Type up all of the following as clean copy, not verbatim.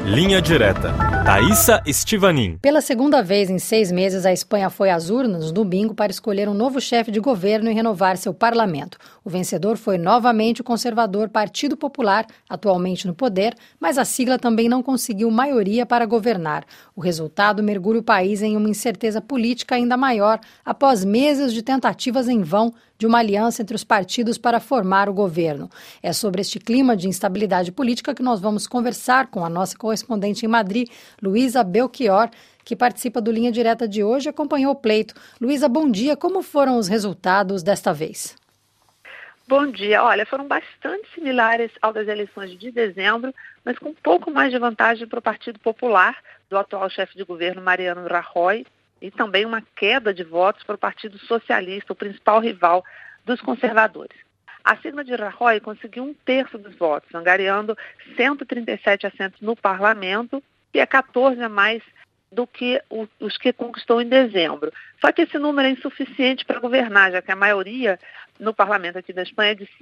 Linha Direta. Thaísa Estivanin. Pela segunda vez em 6 meses, a Espanha foi às urnas no domingo para escolher um novo chefe de governo e renovar seu parlamento. O vencedor foi novamente o conservador Partido Popular, atualmente no poder, mas a sigla também não conseguiu maioria para governar. O resultado mergulha o país em uma incerteza política ainda maior após meses de tentativas em vão de uma aliança entre os partidos para formar o governo. É sobre este clima de instabilidade política que nós vamos conversar com a nossa correspondente em Madrid, Luísa Belchior, que participa do Linha Direta de hoje e acompanhou o pleito. Luísa, bom dia. Como foram os resultados desta vez? Bom dia. Olha, foram bastante similares ao das eleições de dezembro, mas com um pouco mais de vantagem para o Partido Popular, do atual chefe de governo Mariano Rajoy, e também uma queda de votos para o Partido Socialista, o principal rival dos conservadores. A sigla de Rajoy conseguiu 1/3 dos votos, angariando 137 assentos no parlamento, que é 14 a mais do que os que conquistou em dezembro. Só que esse número é insuficiente para governar, já que a maioria no parlamento aqui da Espanha é de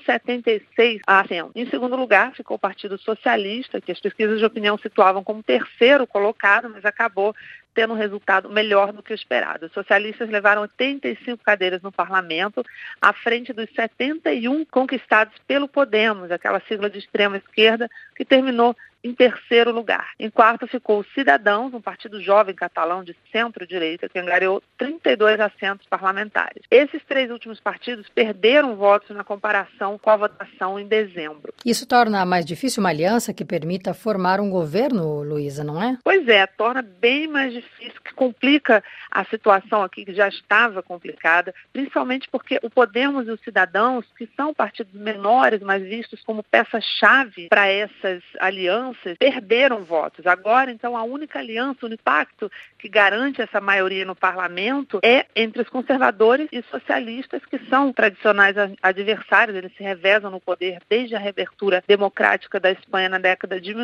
176 assentos. Em segundo lugar, ficou o Partido Socialista, que as pesquisas de opinião situavam como terceiro colocado, mas acabou tendo um resultado melhor do que o esperado. Os socialistas levaram 85 cadeiras no parlamento, à frente dos 71 conquistados pelo Podemos, aquela sigla de extrema esquerda, que terminou em terceiro lugar. Em quarto ficou o Cidadãos, um partido jovem catalão de centro-direita, que angariou 32 assentos parlamentares. Esses 3 últimos partidos perderam votos na comparação com a votação em dezembro. Isso torna mais difícil uma aliança que permita formar um governo, Luísa, não é? Pois é, torna bem mais difícil, que complica a situação aqui, que já estava complicada, principalmente porque o Podemos e os Cidadãos, que são partidos menores, mas vistos como peça-chave para essas alianças, perderam votos. Agora, então, a única aliança, o único pacto que garante essa maioria no parlamento é entre os conservadores e socialistas, que são tradicionais adversários. Eles se revezam no poder desde a reabertura democrática da Espanha na década de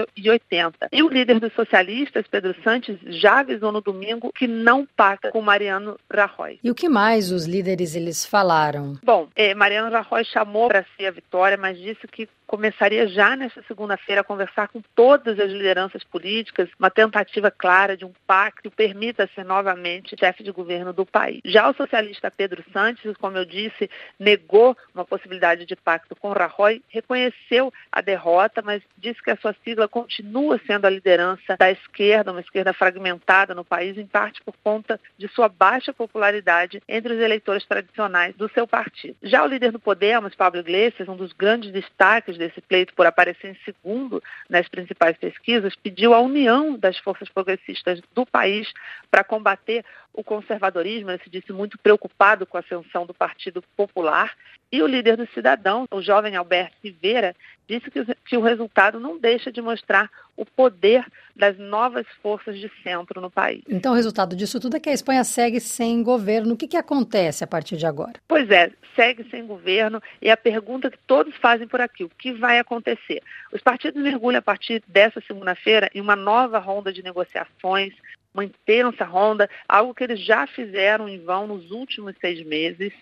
1980. E o líder dos socialistas, Pedro Sánchez, já avisou no domingo que não pacta com Mariano Rajoy. E o que mais os líderes eles falaram? Bom, Mariano Rajoy chamou para si a vitória, mas disse que começaria já nesta segunda-feira a conversar com todas as lideranças políticas, uma tentativa clara de um pacto que permita ser novamente chefe de governo do país. Já o socialista Pedro Sánchez, como eu disse, negou uma possibilidade de pacto com Rajoy, reconheceu a derrota, mas disse que a sua sigla continua sendo a liderança da esquerda, uma esquerda fragmentada no país, em parte por conta de sua baixa popularidade entre os eleitores tradicionais do seu partido. Já o líder do Podemos, Pablo Iglesias, um dos grandes destaques desse pleito por aparecer em segundo nas principais pesquisas, pediu a união das forças progressistas do país para combater o conservadorismo. Ele se disse muito preocupado com a ascensão do Partido Popular. E o líder dos Cidadãos, o jovem Alberto Rivera, disse que o resultado não deixa de mostrar o poder das novas forças de centro no país. Então o resultado disso tudo é que a Espanha segue sem governo. O que acontece a partir de agora? Pois é, segue sem governo, e a pergunta que todos fazem por aqui: o que vai acontecer? Os partidos mergulham a partir dessa segunda-feira em uma nova ronda de negociações, uma intensa ronda, algo que eles já fizeram em vão nos últimos 6 meses.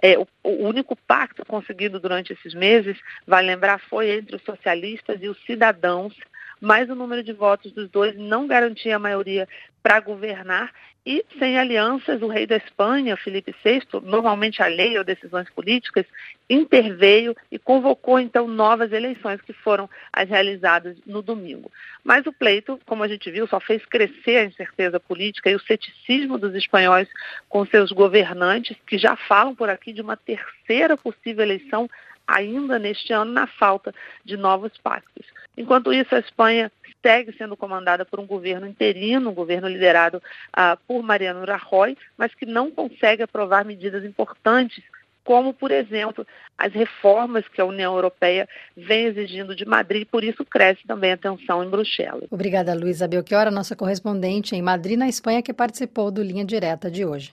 O único pacto conseguido durante esses meses, vale lembrar, foi entre os socialistas e os cidadãos, mas o número de votos dos dois não garantia a maioria para governar, e sem alianças, o rei da Espanha, Filipe VI, normalmente alheio a decisões políticas, interveio e convocou então novas eleições, que foram as realizadas no domingo. Mas o pleito, como a gente viu, só fez crescer a incerteza política e o ceticismo dos espanhóis com seus governantes, que já falam por aqui de uma terceira possível eleição ainda neste ano, na falta de novos pactos. Enquanto isso, a Espanha segue sendo comandada por um governo interino, um governo liderado por Mariano Rajoy, mas que não consegue aprovar medidas importantes, como, por exemplo, as reformas que a União Europeia vem exigindo de Madrid. Por isso cresce também a tensão em Bruxelas. Obrigada, Luísa Belchior, nossa correspondente em Madrid, na Espanha, que participou do Linha Direta de hoje.